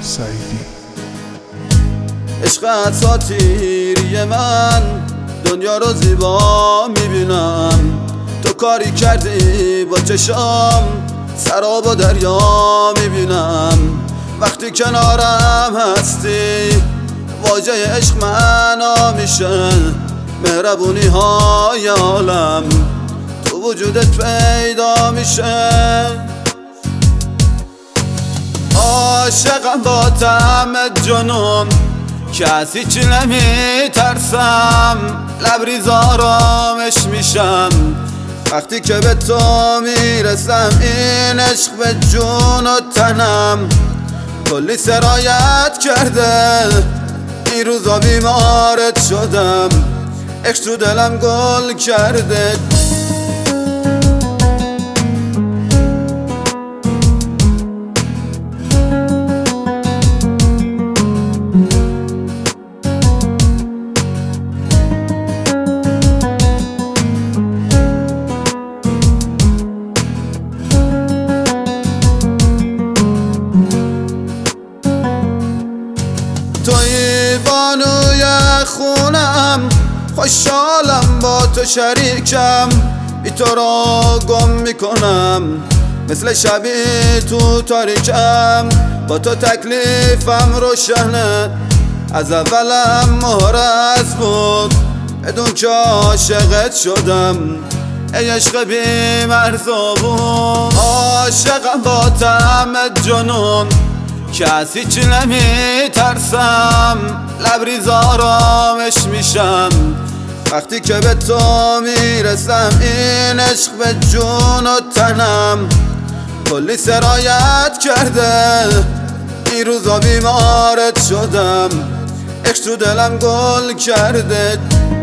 سعیدی. عشق اساطیری من دنیا رو زیبا میبینم، تو کاری کردی با چشام سراب و دریا میبینم. وقتی کنارم هستی واژه عشق معنا میشه، مهربونی های عالم تو وجودت پیدا میشه. عاشقم با طعم جنون کسی چی نمیترسم، لبریز آرامش میشم وقتی که به تو میرسم. این عشق به جون و تنم کلی سرایت کرده، این روزا بیمارت شدم، عشق تو دلم گل کرده. توی بانوی خونم، خوشحالم با تو شریکم، بی تو را گم میکنم مثل شبی تو تاریکم. با تو تکلیفم روشنه، از اولم مهرز بود بدون که عاشقت شدم، ای عشق بی مرزا بود. عاشقم با طعم جنون کسی چی نمیترسم، لبریز آرامش میشم وقتی که به تو میرسم. این عشق به جون و تنم کلی سرایت کرده، این روزا بیمارت شدم، عشق تو دلم گل کرده.